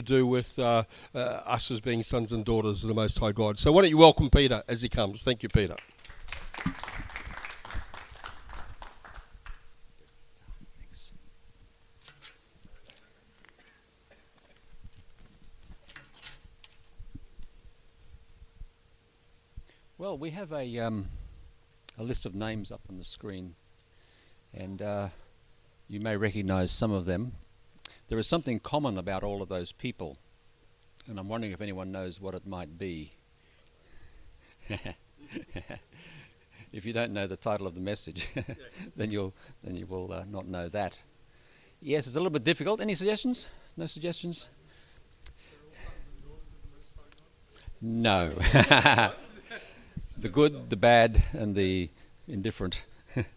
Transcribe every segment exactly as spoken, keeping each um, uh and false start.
do with uh, uh, us as being sons and daughters of the Most High God. So why don't you welcome Peter as he comes. Thank you, Peter. Well, we have a um, a list of names up on the screen, and uh, you may recognize some of them. There is something common about all of those people, and I'm wondering if anyone knows what it might be. If you don't know the title of the message, then you'll then you will uh, not know that. Yes, it's a little bit difficult. Any suggestions? No suggestions? No. The good, the bad, and the indifferent.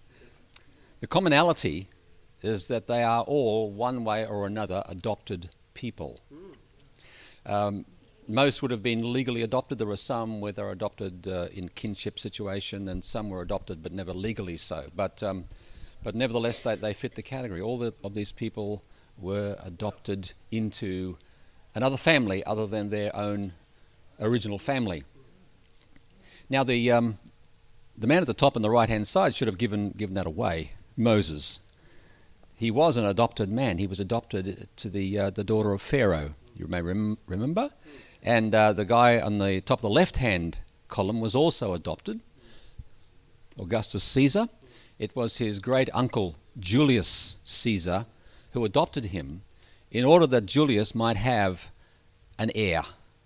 The commonality is that they are all, one way or another, adopted people. Um, most would have been legally adopted. There were some where they were adopted uh, in kinship situation, and some were adopted but never legally so. But um, but nevertheless, they, they fit the category. All the, of these people were adopted into another family other than their own original family. Now, the um, the man at the top on the right-hand side should have given given that away. Moses. He was an adopted man. He was adopted to the uh, the daughter of Pharaoh. You may rem- remember. And uh, the guy on the top of the left-hand column was also adopted. Augustus Caesar. It was his great uncle Julius Caesar who adopted him in order that Julius might have an heir.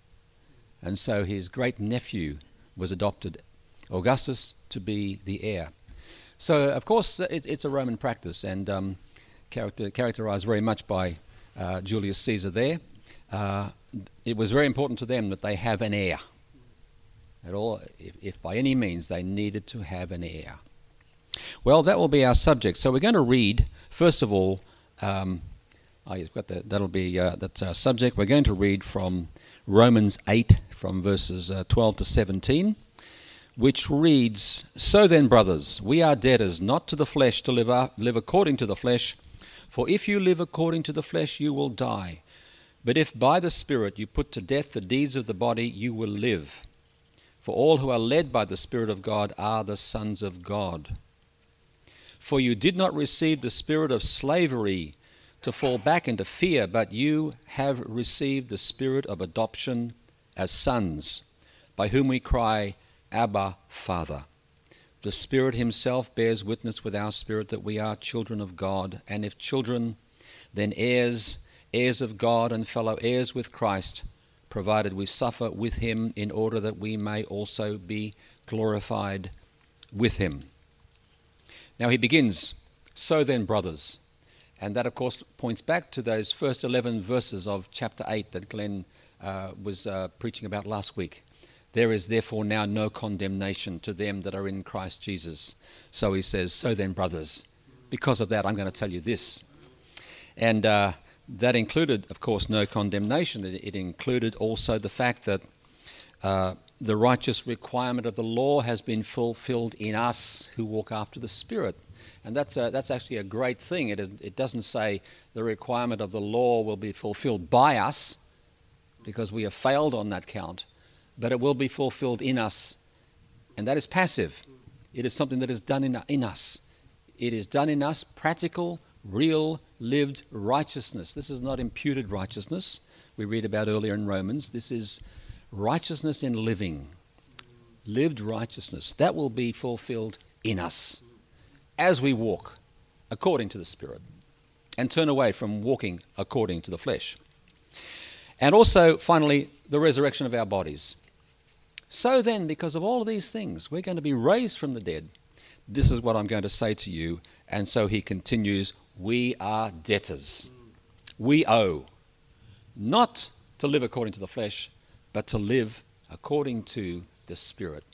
And so his great nephew was adopted, Augustus, to be the heir. So, of course, it, it's a Roman practice, and um, character, characterized very much by uh, Julius Caesar there. Uh, it was very important to them that they have an heir. At all, if, if by any means they needed to have an heir. Well, that will be our subject. So we're going to read, first of all, um, oh, you've got that, that'll be uh, that's our subject. We're going to read from Romans eight, from verses uh, twelve to seventeen, which reads, "So then, brothers, we are debtors not to the flesh to live, up, live according to the flesh, for if you live according to the flesh, you will die. But if by the Spirit you put to death the deeds of the body, you will live. For all who are led by the Spirit of God are the sons of God. For you did not receive the spirit of slavery to fall back into fear, but you have received the spirit of adoption as sons, by whom we cry, Abba, Father. The Spirit himself bears witness with our spirit that we are children of God, and if children, then heirs, heirs of God and fellow heirs with Christ, provided we suffer with him in order that we may also be glorified with him." Now he begins, "So then, brothers," and that of course points back to those first eleven verses of chapter eight that Glenn uh, was uh, preaching about last week. "There is therefore now no condemnation to them that are in Christ Jesus." So he says, "So then, brothers, because of that I'm going to tell you this." And uh, that included, of course, no condemnation. It, it included also the fact that uh, the righteous requirement of the law has been fulfilled in us who walk after the Spirit. And that's a, that's actually a great thing. It, is, it doesn't say the requirement of the law will be fulfilled by us, because we have failed on that count, but it will be fulfilled in us. And that is passive. It is something that is done in, in us. It is done in us, practical, real, lived righteousness. This is not imputed righteousness we read about earlier in Romans. This is righteousness in living, lived righteousness. That will be fulfilled in us as we walk according to the Spirit and turn away from walking according to the flesh. And also, finally, the resurrection of our bodies. So then, because of all of these things, we're going to be raised from the dead. This is what I'm going to say to you. And so he continues, we are debtors. We owe, not to live according to the flesh, but to live according to the Spirit.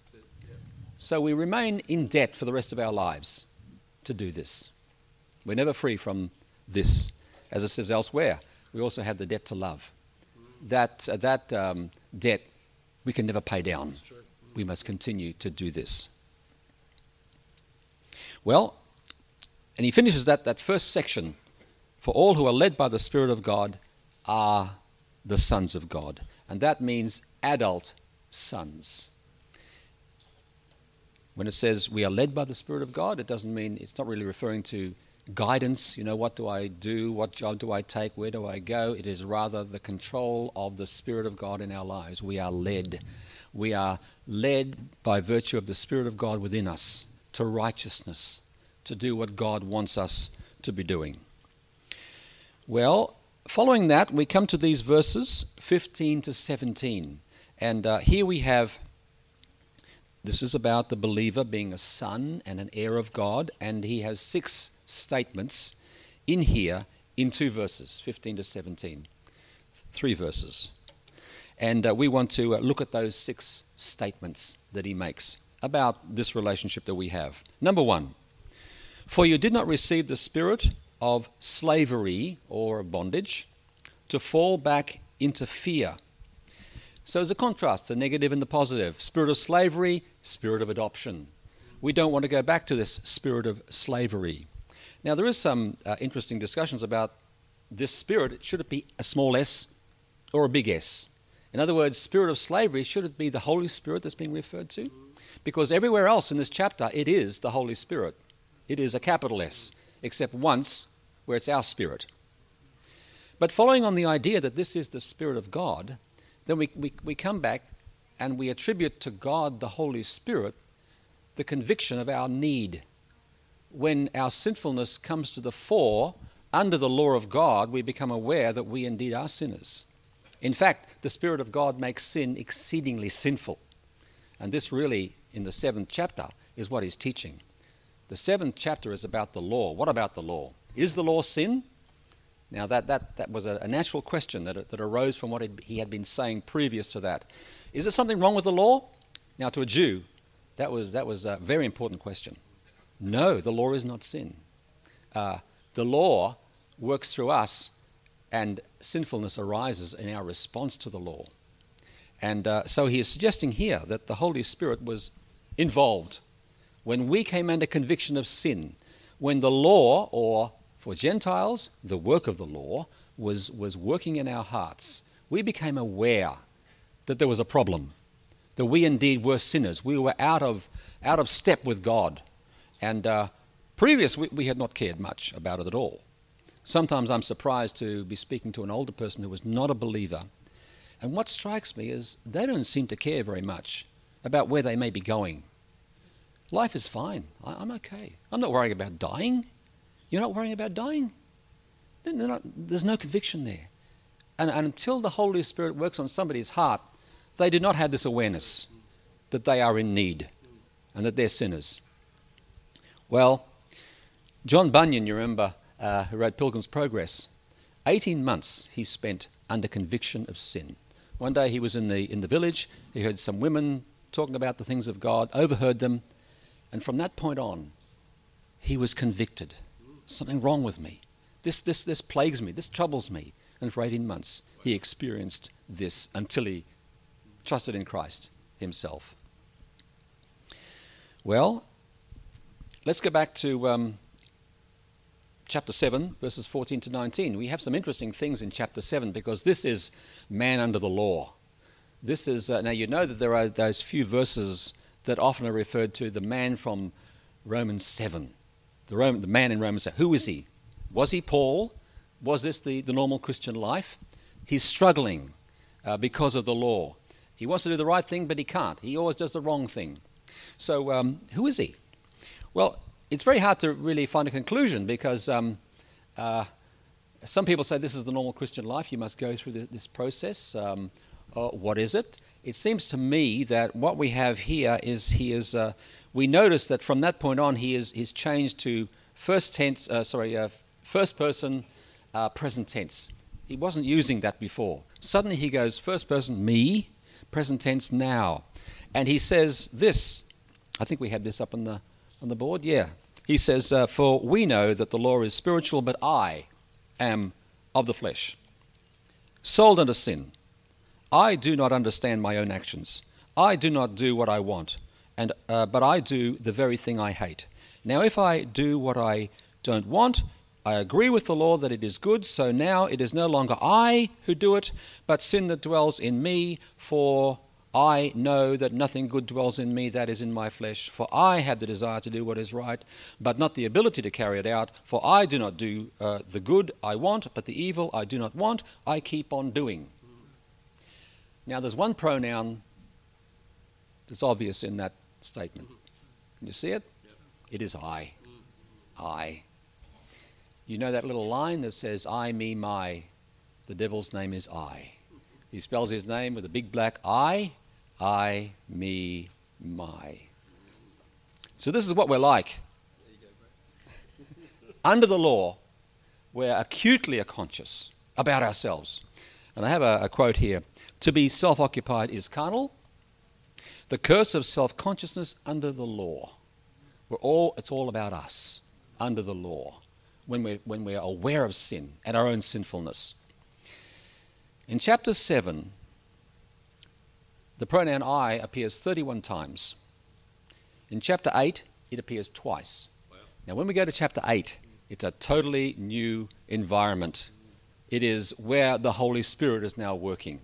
So we remain in debt for the rest of our lives to do this. We're never free from this. As it says elsewhere, we also have the debt to love. That, uh, that um, debt we can never pay down. We must continue to do this. Well, and he finishes that, that first section. For all who are led by the Spirit of God are the sons of God. And that means adult sons. When it says we are led by the Spirit of God, it doesn't mean, it's not really referring to guidance, you know, what do I do, what job do I take, where do I go? It is rather the control of the Spirit of God in our lives. We are led. We are led by virtue of the Spirit of God within us to righteousness, to do what God wants us to be doing. Well, following that, we come to these verses fifteen to seventeen. And uh, here we have, this is about the believer being a son and an heir of God, and he has six statements in here in two verses, fifteen to seventeen, three verses. And uh, we want to uh, look at those six statements that he makes about this relationship that we have. Number one, for you did not receive the spirit of slavery or bondage to fall back into fear. So there's a contrast, the negative and the positive. Spirit of slavery, spirit of adoption. We don't want to go back to this spirit of slavery. Now, there is some uh, interesting discussions about this spirit. Should it be a small s or a big S? In other words, spirit of slavery, should it be the Holy Spirit that's being referred to? Because everywhere else in this chapter, it is the Holy Spirit. It is a capital S, except once where it's our spirit. But following on the idea that this is the Spirit of God, then we, we, we come back and we attribute to God the Holy Spirit the conviction of our need. When our sinfulness comes to the fore, under the law of God, we become aware that we indeed are sinners. In fact, the Spirit of God makes sin exceedingly sinful. And this really, in the seventh chapter, is what he's teaching. The seventh chapter is about the law. What about the law? Is the law sin? Now, that, that, that was a, a natural question that, that arose from what he had been saying previous to that. Is there something wrong with the law? Now, to a Jew, that was, that was a very important question. No, the law is not sin. Uh, the law works through us, and sinfulness arises in our response to the law. And uh, so he is suggesting here that the Holy Spirit was involved when we came under conviction of sin, when the law, or for Gentiles, the work of the law, was, was working in our hearts. We became aware that there was a problem, that we indeed were sinners. We were out of, out of step with God. And uh, previous, we, we had not cared much about it at all. Sometimes I'm surprised to be speaking to an older person who was not a believer. And what strikes me is they don't seem to care very much about where they may be going. Life is fine. I, I'm okay. I'm not worrying about dying. You're not worrying about dying? Not, there's no conviction there. And, and until the Holy Spirit works on somebody's heart, they do not have this awareness that they are in need and that they're sinners. Well, John Bunyan, you remember, uh, who wrote Pilgrim's Progress, eighteen months he spent under conviction of sin. One day he was in the, in the village, he heard some women talking about the things of God, overheard them, and from that point on, he was convicted. Something wrong with me. This, this, this plagues me. This troubles me. And for eighteen months, he experienced this until he trusted in Christ himself. Well, let's go back to um, chapter seven, verses fourteen to nineteen. We have some interesting things in chapter seven because this is man under the law. This is, uh, now you know that there are those few verses that often are referred to the man from Romans seven. The, Roman, the man in Romans seven. Who is he? Was he Paul? Was this the, the normal Christian life? He's struggling uh, because of the law. He wants to do the right thing, but he can't. He always does the wrong thing. So um, who is he? Well, it's very hard to really find a conclusion because um, uh, some people say this is the normal Christian life. You must go through this, this process. Um, uh, what is it? It seems to me that what we have here is he is... Uh, we notice that from that point on, he is he's changed to first tense, uh, sorry, uh, first person, uh, present tense. He wasn't using that before. Suddenly he goes first person, me, present tense, now, and he says this. I think we had this up on the on the board. Yeah, he says, uh, "For we know that the law is spiritual, but I am of the flesh, sold under sin. I do not understand my own actions. I do not do what I want." And, uh, but I do the very thing I hate. Now, if I do what I don't want, I agree with the law that it is good, so now it is no longer I who do it, but sin that dwells in me, for I know that nothing good dwells in me, that is in my flesh. For I have the desire to do what is right, but not the ability to carry it out. For I do not do uh, the good I want, but the evil I do not want, I keep on doing. Now there's one pronoun that's obvious in that statement. Can you see it? It is I. I. You know that little line that says, I, me, my. The devil's name is I. He spells his name with a big black I. I, me, my. So this is what we're like. Under the law, we're acutely conscious about ourselves. And I have a, a quote here. To be self-occupied is carnal. The curse of self-consciousness under the law. We're all, it's all about us under the law. When we're, when we're aware of sin and our own sinfulness. In chapter seven, the pronoun I appears thirty-one times. In chapter eight, it appears twice. Wow. Now, when we go to chapter eight, it's a totally new environment. It is where the Holy Spirit is now working.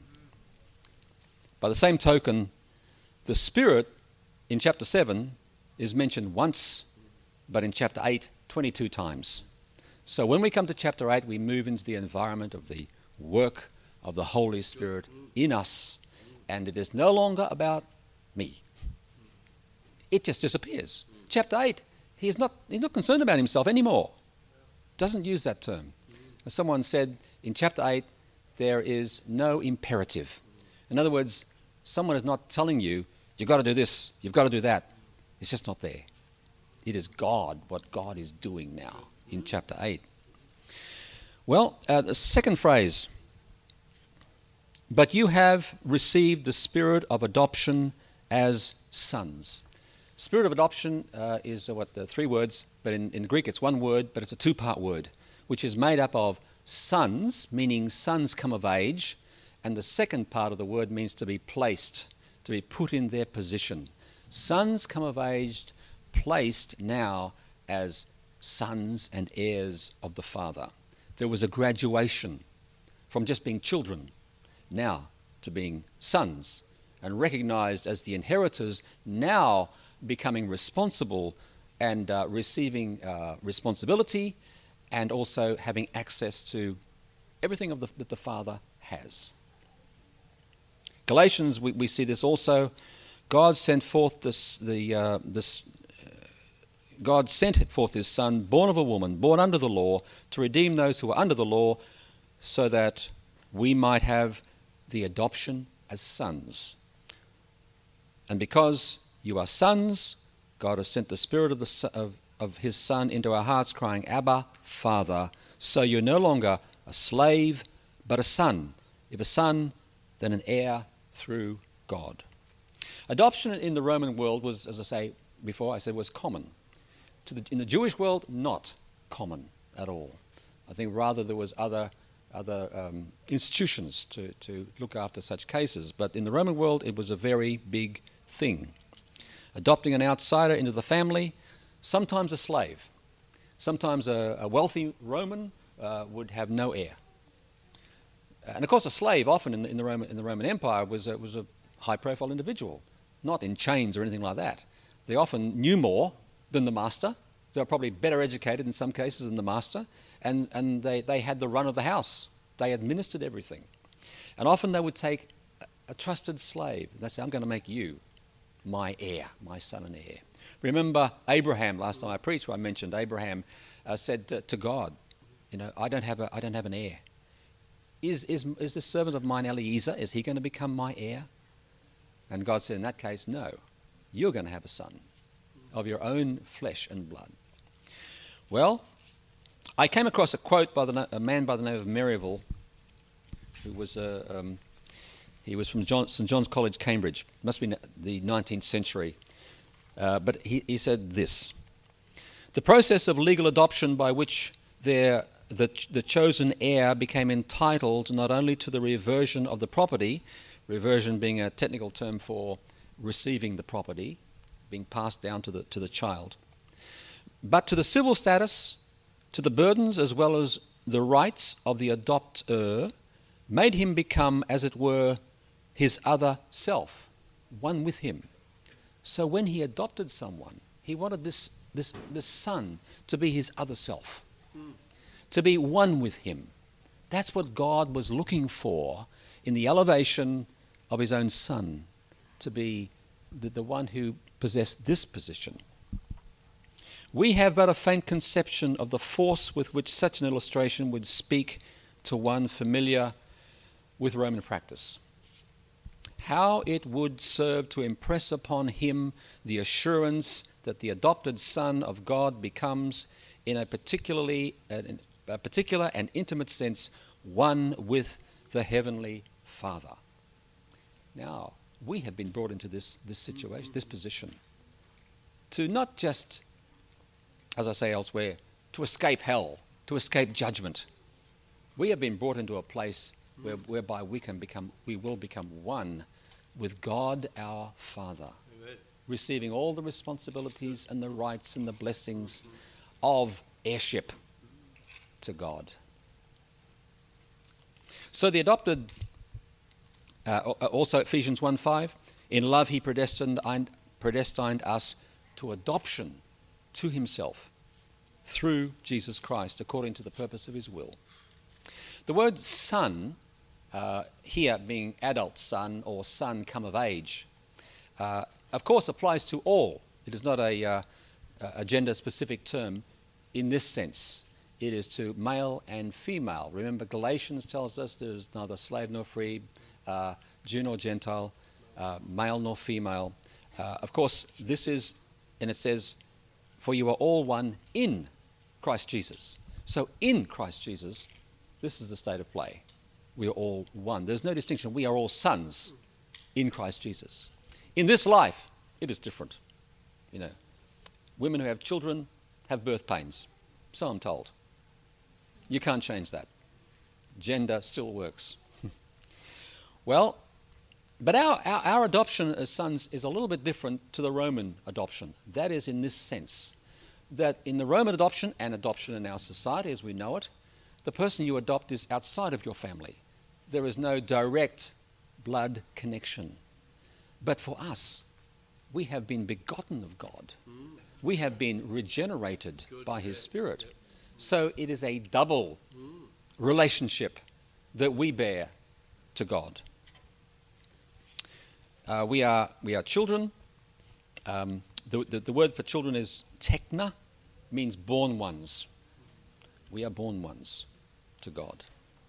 By the same token, the Spirit in chapter seven is mentioned once, but in chapter eight, twenty-two times. So when we come to chapter eight, we move into the environment of the work of the Holy Spirit in us, and it is no longer about me. It just disappears. Chapter eight, he is not, he's not concerned about himself anymore. Doesn't use that term. As someone said, in chapter eight, there is no imperative. In other words, someone is not telling you, you've got to do this, you've got to do that. It's just not there. It is God, what God is doing now in chapter eight. Well, uh, the second phrase, but you have received the spirit of adoption as sons. Spirit of adoption uh, is uh, what, the three words, but in, in Greek it's one word, but it's a two-part word, which is made up of sons, meaning sons come of age, and the second part of the word means to be placed, to be put in their position. Sons come of age, placed now as sons and heirs of the Father. There was a graduation from just being children now to being sons and recognized as the inheritors, now becoming responsible and uh, receiving uh, responsibility and also having access to everything of the, that the Father has. Galatians, we, we see this also. God sent forth this, the, uh, this God sent forth his Son, born of a woman, born under the law, to redeem those who are under the law, so that we might have the adoption as sons. And because you are sons, God has sent the Spirit of, the, of, of his Son into our hearts, crying, Abba, Father. So you're no longer a slave, but a son. If a son, then an heir through God. Adoption in the Roman world was, as I say before, I said was common. To the, in the Jewish world, not common at all. I think rather there was other other um, institutions to, to look after such cases. But in the Roman world, it was a very big thing. Adopting an outsider into the family, sometimes a slave. Sometimes a, a wealthy Roman uh, would have no heir. And of course, a slave often in the, in the, Roman, in the Roman Empire was a, was a high-profile individual, not in chains or anything like that. They often knew more than the master. They were probably better educated in some cases than the master, and, and they, they had the run of the house. They administered everything. And often they would take a, a trusted slave, and they say, I'm going to make you my heir, my son and heir. Remember Abraham, last time I preached, where I mentioned Abraham uh, said to, to God, you know, I don't have a, I don't have an heir. Is, is, is this servant of mine Eliezer, is he going to become my heir? And God said, in that case, no. You're going to have a son of your own flesh and blood. Well, I came across a quote by the, a man by the name of Merivale, who was a, um, he was from John, Saint John's College, Cambridge. Must be the nineteenth century. Uh, but he, he said this: the process of legal adoption by which their, the, the chosen heir became entitled not only to the reversion of the property, reversion being a technical term for receiving the property, being passed down to the to the child, but to the civil status, to the burdens as well as the rights of the adopter, made him become, as it were, his other self, one with him. So when he adopted someone, he wanted this, this, this son to be his other self, mm. to be one with him. That's what God was looking for in the elevation of his own son, to be the, the one who possessed this position. We have but a faint conception of the force with which such an illustration would speak to one familiar with Roman practice. How it would serve to impress upon him the assurance that the adopted son of God becomes, in a particularly in a particular and intimate sense, one with the Heavenly Father. Now, we have been brought into this, this situation, this position, to not just, as I say elsewhere, to escape hell, to escape judgment. We have been brought into a place where, whereby we can become, we will become one with God our Father, Amen. Receiving all the responsibilities and the rights and the blessings of heirship to God. So the adopted, uh, also Ephesians one five, in love he predestined, predestined us to adoption to himself through Jesus Christ, according to the purpose of his will. The word son, uh, here being adult son or son come of age, uh, of course applies to all. It is not a, uh, a gender-specific term in this sense. It is to male and female. Remember, Galatians tells us there is neither slave nor free, uh, Jew nor Gentile, uh, male nor female. Uh, of course, this is, and it says, for you are all one in Christ Jesus. So in Christ Jesus, this is the state of play. We are all one. There's no distinction. We are all sons in Christ Jesus. In this life, it is different. You know, women who have children have birth pains. So I'm told. You can't change that. Gender still works. Well, but our, our, our adoption as sons is a little bit different to the Roman adoption. That is in this sense, that in the Roman adoption and adoption in our society as we know it, the person you adopt is outside of your family. There is no direct blood connection. But for us, we have been begotten of God. We have been regenerated by his Spirit. So it is a double relationship that we bear to God. Uh, we are we are children. Um, the, the, the word for children is tekna, means born ones. We are born ones to God.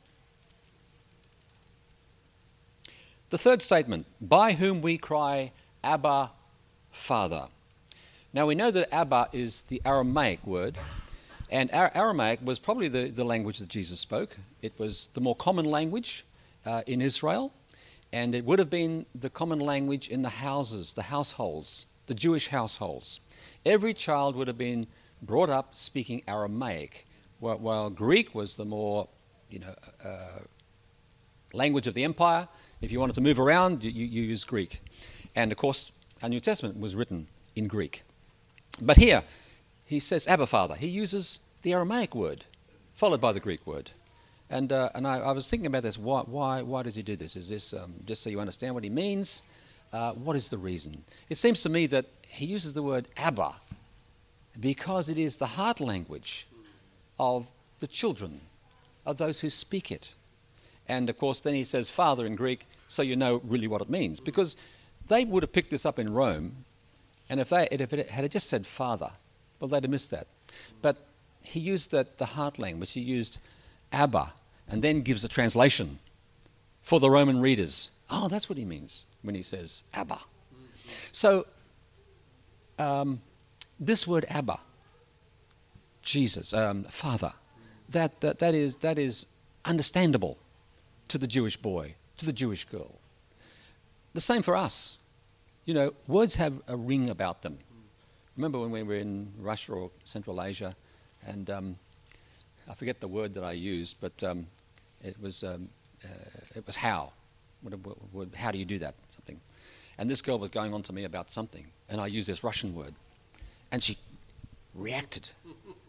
The third statement, by whom we cry, Abba, Father. Now we know that Abba is the Aramaic word, and Aramaic was probably the, the language that Jesus spoke. It was the more common language uh, in Israel, and it would have been the common language in the houses, the households, the Jewish households. Every child would have been brought up speaking Aramaic, while, while Greek was the more, you know, uh, language of the empire. If you wanted to move around, you, you use Greek. And of course, our New Testament was written in Greek. But here, he says Abba, Father. He uses the Aramaic word, followed by the Greek word. And uh, and I, I was thinking about this. Why, why why does he do this? Is this um, just so you understand what he means? Uh, what is the reason? It seems to me that he uses the word Abba because it is the heart language of the children, of those who speak it. And of course, then he says Father in Greek, so you know really what it means. Because they would have picked this up in Rome, and if they if it had just said Father, well, they'd have missed that. But he used that the heart language. He used Abba, and then gives a translation for the Roman readers. Oh, that's what he means when he says Abba. So um, this word Abba, Jesus, um, Father, that, that that is that is understandable to the Jewish boy, to the Jewish girl. The same for us. You know, words have a ring about them. Remember when we were in Russia or Central Asia, and um, I forget the word that I used, but um, it was um, uh, it was how. What, what, how do you do that? Something. And this girl was going on to me about something, and I used this Russian word, and she reacted.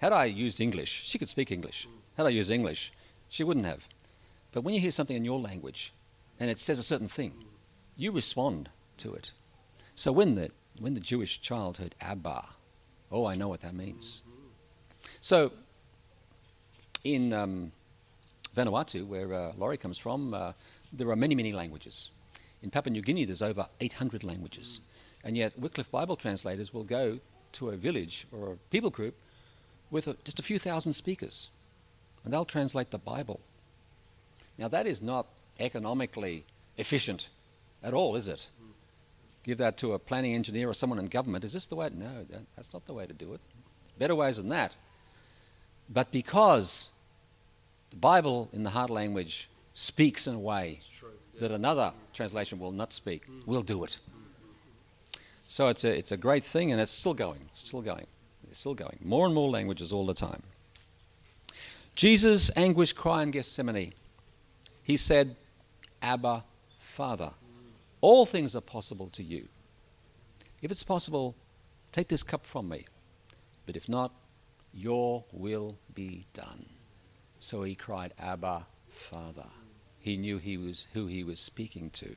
Had I used English, she could speak English. Had I used English, she wouldn't have. But when you hear something in your language and it says a certain thing, you respond to it. So when the, when the Jewish child heard Abba, oh, I know what that means. So in um, Vanuatu, where uh, Laurie comes from, uh, there are many, many languages. In Papua New Guinea, there's over eight hundred languages. And yet Wycliffe Bible translators will go to a village or a people group with a, just a few thousand speakers, and they'll translate the Bible. Now that is not economically efficient at all, is it? Mm. Give that to a planning engineer or someone in government. Is this the way? No, that, that's not the way to do it. Better ways than that. But because the Bible in the heart language speaks in a way that another translation will not speak, mm. we'll do it. Mm. So it's a, it's a great thing, and it's still going, still going. It's still going. More and more languages all the time. Jesus' anguished cry in Gethsemane. He said, Abba, Father, all things are possible to you. If it's possible, take this cup from me. But if not, your will be done. So he cried, Abba, Father. He knew he was who he was speaking to.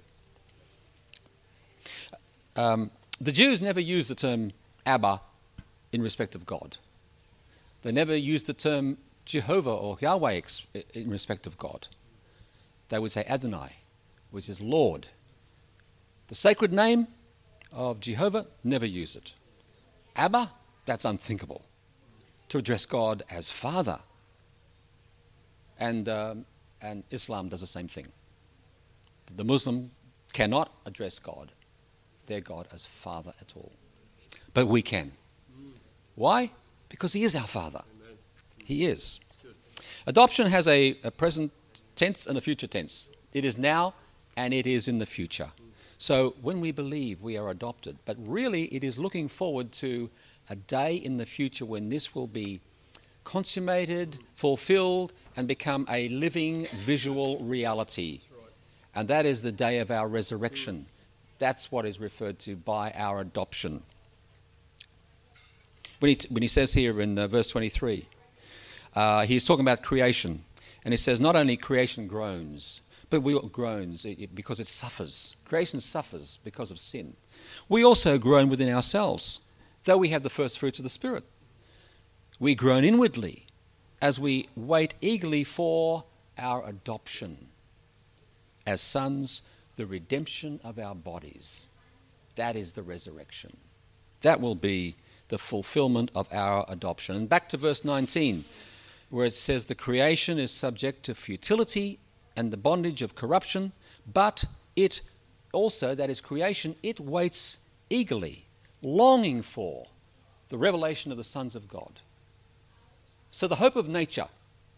Um, the Jews never used the term Abba in respect of God. They never used the term Jehovah or Yahweh ex- in respect of God. They would say Adonai, which is Lord. The sacred name of Jehovah, never use it. Abba, that's unthinkable. To address God as Father. And, um, and Islam does the same thing. The Muslim cannot address God, their God, as Father at all. But we can. Why? Because he is our Father. Amen. He is. Adoption has a, a present tense and a future tense. It is now and it is in the future. So when we believe, we are adopted. But really it is looking forward to a day in the future when this will be consummated, fulfilled, and become a living visual reality. And that is the day of our resurrection. That's what is referred to by our adoption. When he, when he says here in uh, verse twenty-three, uh, he's talking about creation. And he says not only creation groans, but we groans because it suffers. Creation suffers because of sin. We also groan within ourselves, though we have the first fruits of the Spirit. We groan inwardly as we wait eagerly for our adoption as sons, the redemption of our bodies. That is the resurrection. That will be the fulfillment of our adoption. And back to verse nineteen, where it says the creation is subject to futility and the bondage of corruption, but it also, that is creation, it waits eagerly, longing for the revelation of the sons of God. So the hope of nature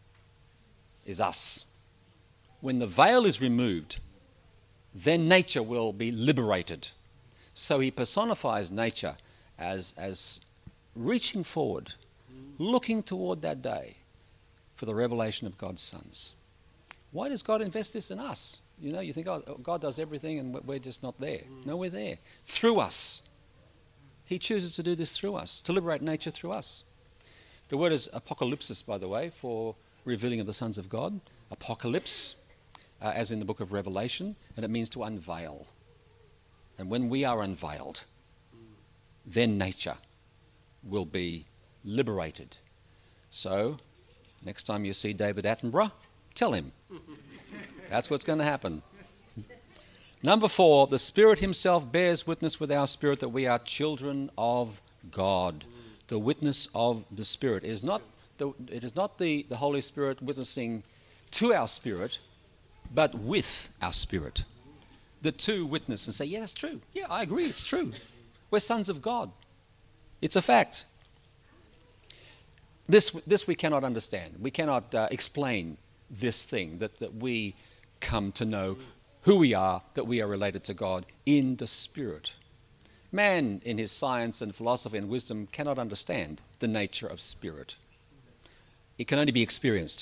is us. When the veil is removed, then nature will be liberated. So he personifies nature as, as reaching forward, looking toward that day for the revelation of God's sons. Why does God invest this in us? You know, you think, oh, God does everything and we're just not there. Mm. No, we're there. Through us. He chooses to do this through us, to liberate nature through us. The word is apocalypsis, by the way, for revealing of the sons of God. Apocalypse, uh, as in the book of Revelation, and it means to unveil. And when we are unveiled, then nature will be liberated. So, next time you see David Attenborough, tell him. That's what's going to happen. Number four, the Spirit himself bears witness with our spirit that we are children of God. The witness of the Spirit. It is not the, it is not the, the Holy Spirit witnessing to our spirit, but with our spirit. The two witness and say, yeah, it's true. Yeah, I agree, it's true. We're sons of God. It's a fact. This, this we cannot understand. We cannot uh, explain this thing, that, that we come to know who we are, that we are related to God in the Spirit. Man, in his science and philosophy and wisdom, cannot understand the nature of spirit. It can only be experienced.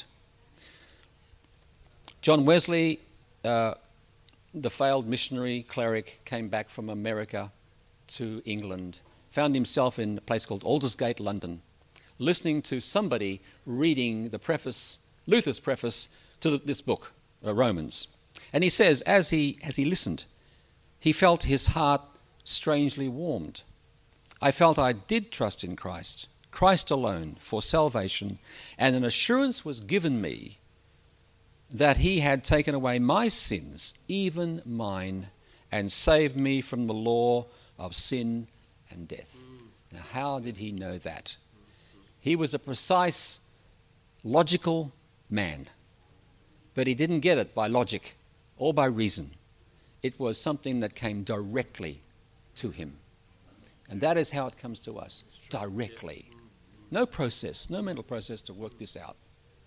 John Wesley, uh, the failed missionary cleric, came back from America to England, found himself in a place called Aldersgate, London, listening to somebody reading the preface, Luther's preface to the, this book, uh, Romans. And he says, as he, as he listened, he felt his heart strangely warmed. I felt I did trust in Christ, Christ alone, for salvation, and an assurance was given me that he had taken away my sins, even mine, and saved me from the law of sin and death. Now, how did he know that? He was a precise, logical man, but he didn't get it by logic or by reason. It was something that came directly to him. And that is how it comes to us, directly. No process, no mental process to work this out.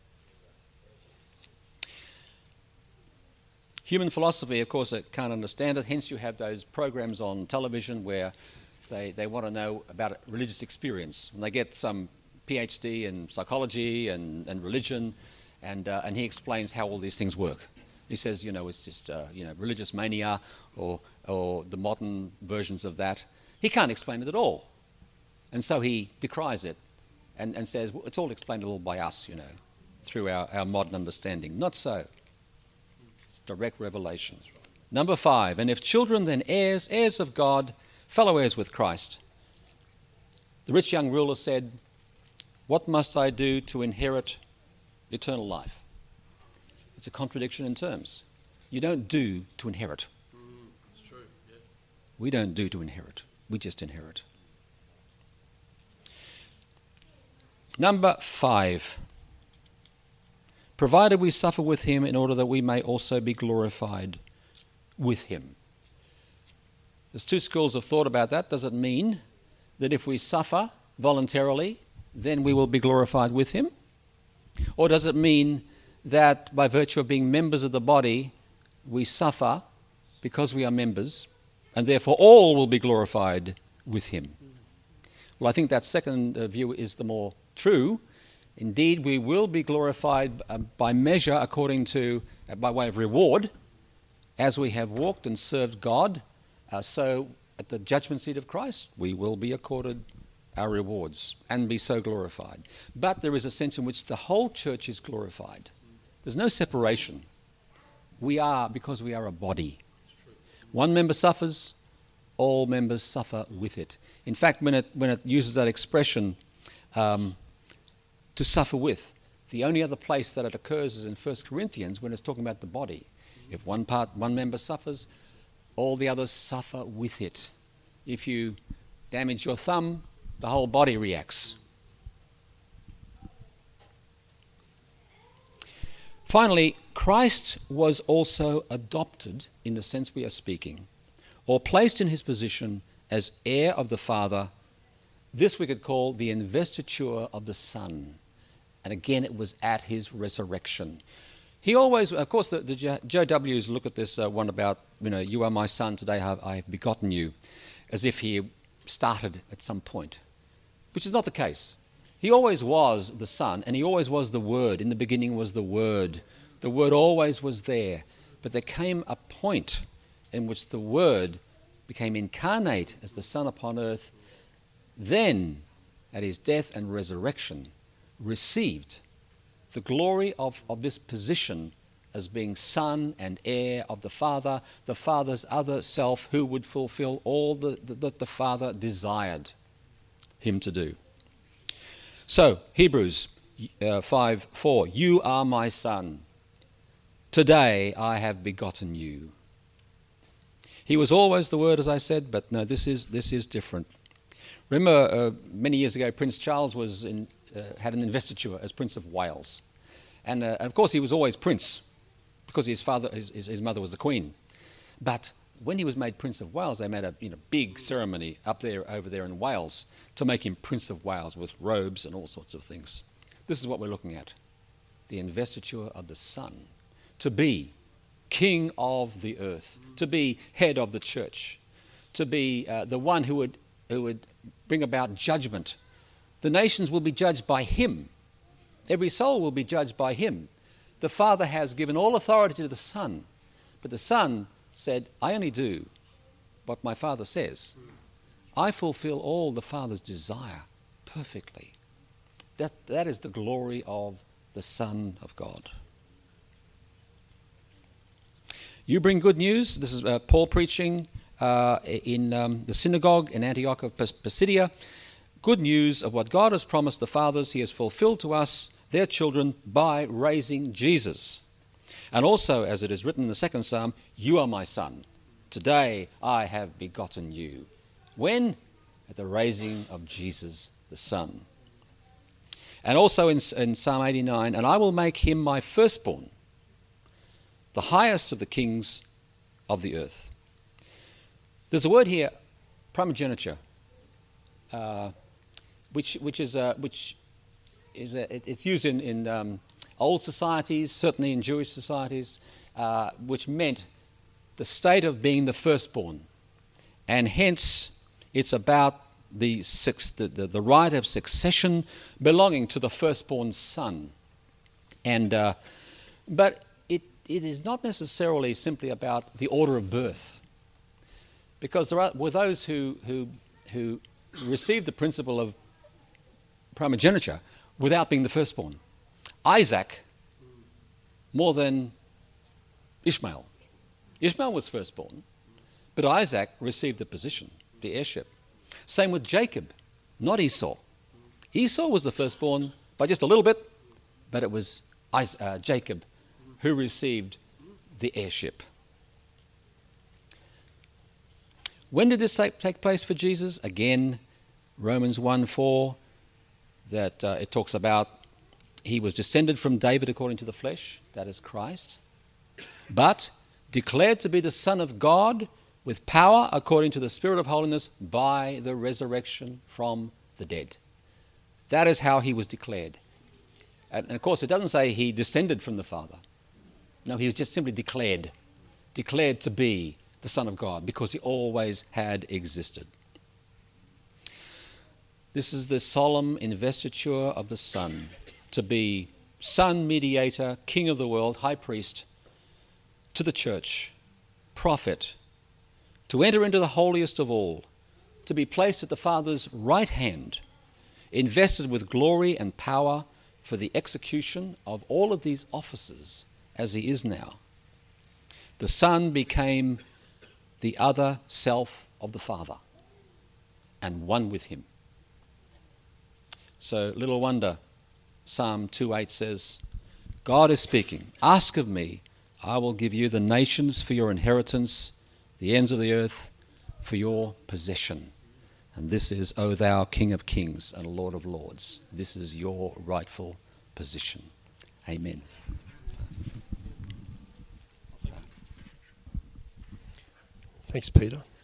Human philosophy, of course, it can't understand it. Hence you have those programs on television where they, they want to know about religious experience. And they get some PhD in psychology and, and religion, and, uh, and he explains how all these things work. He says, you know, it's just, uh, you know, religious mania or, or the modern versions of that. He can't explain it at all. And so he decries it and, and says, well, it's all explained all by us, you know, through our, our modern understanding. Not so. It's direct revelation. Number five, and if children, then heirs, heirs of God, fellow heirs with Christ. The rich young ruler said, what must I do to inherit eternal life? It's a contradiction in terms. You don't do to inherit. Mm, it's true. Yeah. We don't do to inherit. We just inherit. Number five. Provided we suffer with him in order that we may also be glorified with him. There's two schools of thought about that. Does it mean that if we suffer voluntarily, then we will be glorified with him? Or does it mean that by virtue of being members of the body, we suffer because we are members, and therefore all will be glorified with him? Well, I think that second uh, view is the more true. Indeed, we will be glorified uh, by measure according to, uh, by way of reward, as we have walked and served God. Uh, so at the judgment seat of Christ, we will be accorded our rewards and be so glorified. But there is a sense in which the whole church is glorified. There's no separation. We are, because we are a body. One member suffers, all members suffer with it. In fact, when it, when it uses that expression, um, to suffer with, the only other place that it occurs is in First Corinthians when it's talking about the body. If one part, one member suffers, all the others suffer with it. If you damage your thumb, the whole body reacts. Finally, Christ was also adopted, in the sense we are speaking, or placed in his position as heir of the Father. This we could call the investiture of the Son. And again, it was at his resurrection. He always, of course, the, the J Ws look at this uh, one about, you know, you are my son, today I have, I have begotten you, as if he started at some point, which is not the case. He always was the Son, and he always was the Word. In the beginning was the Word. The Word always was there. But there came a point in which the Word became incarnate as the Son upon earth. Then, at his death and resurrection, received the glory of, of this position as being son and heir of the Father, the Father's other self, who would fulfill all that the, the, the Father desired him to do. So, Hebrews uh, five four, you are my son. Today I have begotten you. He was always the Word, as I said, but no, this is, this is different. Remember, uh, many years ago, Prince Charles was in, uh, had an investiture as Prince of Wales. And, uh, and of course, he was always Prince, because his father, his, his mother was the Queen. But when he was made Prince of Wales, they made a you know, big ceremony up there, over there in Wales, to make him Prince of Wales with robes and all sorts of things. This is what we're looking at. The investiture of the Son, to be King of the earth, to be head of the church, to be uh, the one who would, who would bring about judgment. The nations will be judged by him. Every soul will be judged by him. The Father has given all authority to the Son, but the Son said, I only do what my Father says. I fulfill all the Father's desire perfectly. That, that is the glory of the Son of God. You bring good news. This is uh, Paul preaching uh, in um, the synagogue in Antioch of Pisidia. Good news of what God has promised the fathers, he has fulfilled to us, their children, by raising Jesus. And also, as it is written in the second psalm, you are my son. Today I have begotten you. When? At the raising of Jesus the Son. And also in, in Psalm eighty-nine, and I will make him my firstborn, the highest of the kings of the earth. There's a word here, primogeniture, uh, which which is a, which is a, it, it's used in in um, old societies, certainly in Jewish societies, uh, which meant the state of being the firstborn, and hence it's about the six, the, the, the right of succession belonging to the firstborn son, and uh, but it it is not necessarily simply about the order of birth, because there are, were those who who who received the principle of primogeniture without being the firstborn. Isaac, more than Ishmael. Ishmael was firstborn, but Isaac received the position, the heirship. Same with Jacob, not Esau. Esau was the firstborn by just a little bit, but it was Isaac, uh, Jacob who received the heirship. When did this take place for Jesus? Again, Romans one four, that uh, it talks about he was descended from David according to the flesh, that is Christ, but declared to be the Son of God with power according to the Spirit of holiness by the resurrection from the dead. That is how he was declared. And of course, it doesn't say he descended from the Father. No, he was just simply declared, declared to be the Son of God, because he always had existed. This is the solemn investiture of the Son, to be Son, mediator, King of the world, high priest, to the church, prophet, to enter into the holiest of all, to be placed at the Father's right hand, invested with glory and power for the execution of all of these offices as he is now. The Son became the other self of the Father and one with him. So little wonder Psalm two eight says, God is speaking, ask of me, I will give you the nations for your inheritance, the ends of the earth for your possession. And this is, O thou King of kings and Lord of lords, this is your rightful position. Amen. Thanks, Peter.